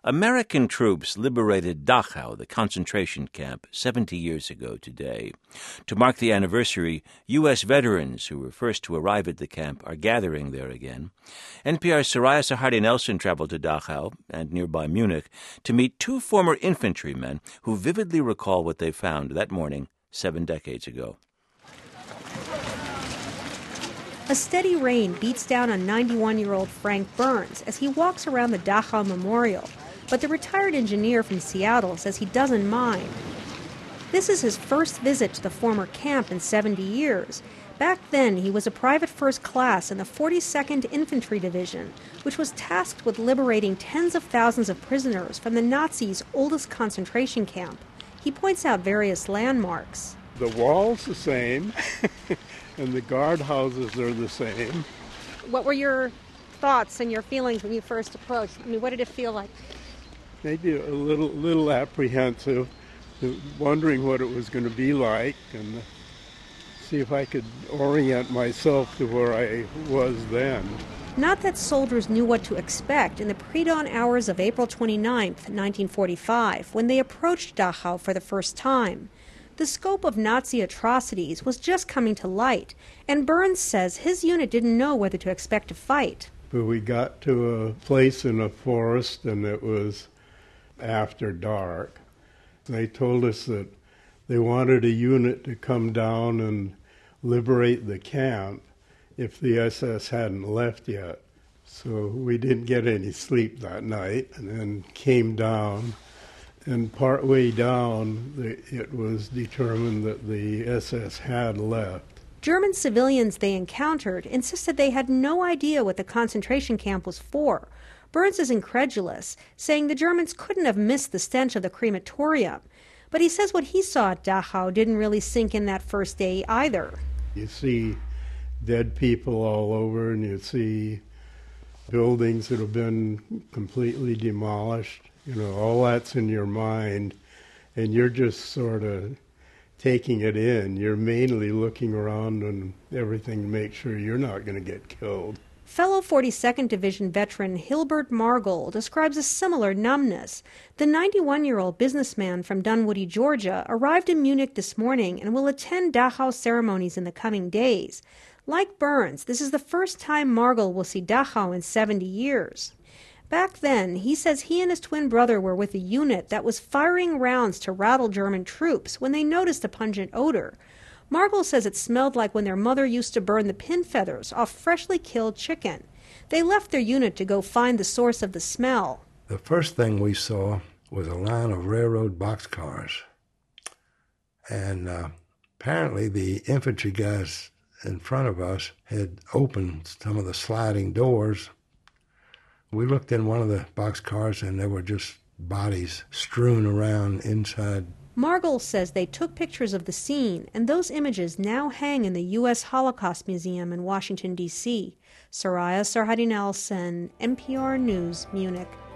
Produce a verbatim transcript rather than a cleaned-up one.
American troops liberated Dachau, the concentration camp, seventy years ago today. To mark the anniversary, U S veterans who were first to arrive at the camp are gathering there again. N P R's Soraya Sarhadi Nelson traveled to Dachau and nearby Munich to meet two former infantrymen who vividly recall what they found that morning seven decades ago. A steady rain beats down on ninety-one-year-old Frank Burns as he walks around the Dachau Memorial. But the retired engineer from Seattle says he doesn't mind. This is his first visit to the former camp in seventy years. Back then, he was a private first class in the forty-second Infantry Division, which was tasked with liberating tens of thousands of prisoners from the Nazis' oldest concentration camp. He points out various landmarks. The wall's the same, and the guardhouses are the same. What were your thoughts and your feelings when you first approached? I mean, what did it feel like? Maybe a little little apprehensive, wondering what it was going to be like, and see if I could orient myself to where I was then. Not that soldiers knew what to expect in the pre-dawn hours of April twenty-ninth, nineteen forty-five, when they approached Dachau for the first time. The scope of Nazi atrocities was just coming to light, and Burns says his unit didn't know whether to expect a fight. But we got to a place in a forest, and it was after dark. They told us that they wanted a unit to come down and liberate the camp if the S S hadn't left yet. So we didn't get any sleep that night, and then came down. And partway down, it was determined that the S S had left. German civilians they encountered insisted they had no idea what the concentration camp was for. Burns is incredulous, saying the Germans couldn't have missed the stench of the crematorium. But he says what he saw at Dachau didn't really sink in that first day either. You see dead people all over, and you see buildings that have been completely demolished. You know, all that's in your mind, and you're just sort of taking it in. You're mainly looking around and everything to make sure you're not going to get killed. Fellow forty-second Division veteran Hilbert Margol describes a similar numbness. The ninety-one-year-old businessman from Dunwoody, Georgia, arrived in Munich this morning and will attend Dachau ceremonies in the coming days. Like Burns, this is the first time Margol will see Dachau in seventy years. Back then, he says he and his twin brother were with a unit that was firing rounds to rattle German troops when they noticed a pungent odor. Margol says it smelled like when their mother used to burn the pin feathers off freshly killed chicken. They left their unit to go find the source of the smell. The first thing we saw was a line of railroad boxcars. And uh, apparently the infantry guys in front of us had opened some of the sliding doors. We looked in one of the boxcars, and there were just bodies strewn around inside. Margol says they took pictures of the scene, and those images now hang in the U S Holocaust Museum in Washington, D C Soraya Sarhadi Nelson, N P R News, Munich.